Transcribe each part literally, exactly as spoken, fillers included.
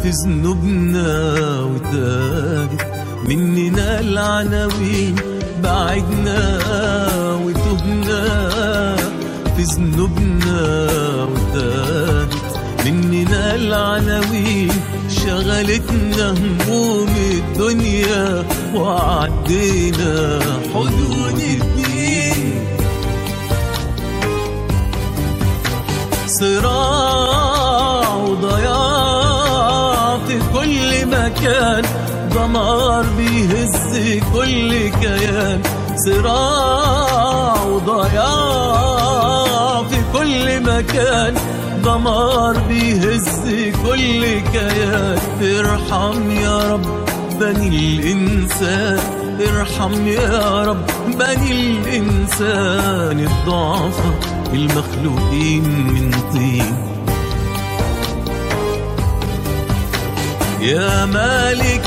في ذنوبنا وتاهت مننا العناوين، بعدنا وتهنا في ذنوبنا وتاهت مننا العناوين، شغلتنا هموم الدنيا وعدينا حدود الدين. صراع وضياع في كل مكان، دمار بيهز كل كيان. صراع وضياع في كل مكان، دمار بيهز كل كيان. ارحم يا رب بني الإنسان، ارحم يا رب بني الإنسان الضعفاء المخلوقين من طين. يا مالك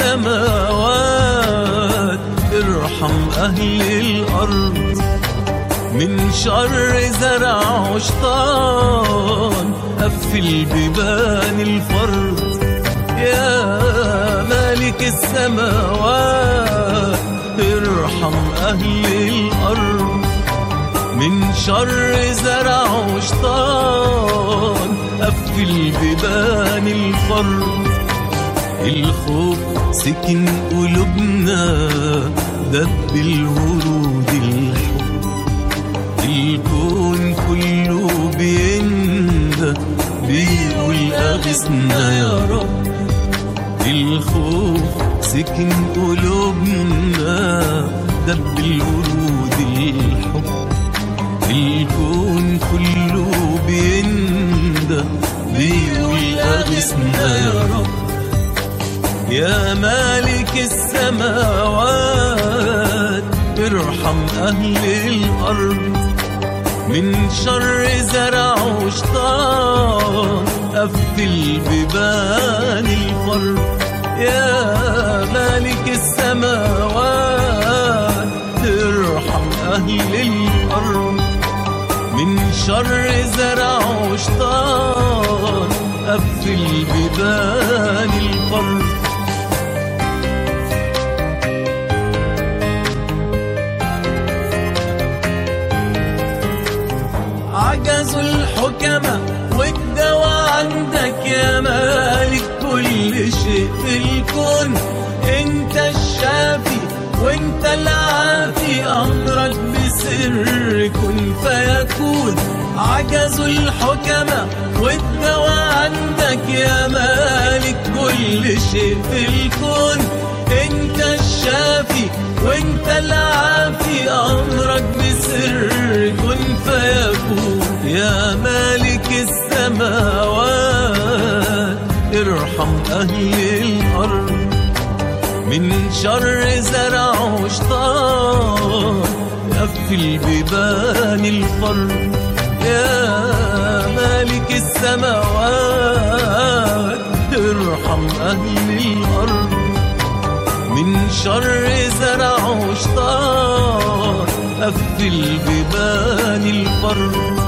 السماوات ارحم أهل الأرض، من شر زرع وشيطان قفل بيبان الفرد. يا مالك السماوات ارحم أهل الأرض، من شر زرع وشيطان قفل بيبان الفرد. الخوف سكن قلوبنا دب الورود الحب، الكون كله بيندى بيقول أغثنا يا رب. الخوف سكن قلوبنا دب الورود الحب، الكون كله بيندى بيقول أغثنا يا رب. يا مالك السماوات ارحم أهل الأرض، من شر زرع وشيطان قفل بيبان الفرد. يا مالك السماوات ارحم أهل الأرض، من شر زرع وشيطان قفل بيبان الفرد. عجزوا الحكماء والدواء عندك يا مالك كل شيء في الكون. انت الشافي وانت العافي، امرك بسر كن فيكون. عجزوا الحكماء والدواء عندك يا مالك كل شيء في الكون. انت الشافي وانت العافي، امرك بسر كن فيكون. يا مالك السماوات ارحم أهل الأرض، من شر زرع وشيطان قفل بيبان الفرد. يا مالك السماوات ارحم أهل الأرض، من شر زرع وشيطان قفل بيبان الفرد.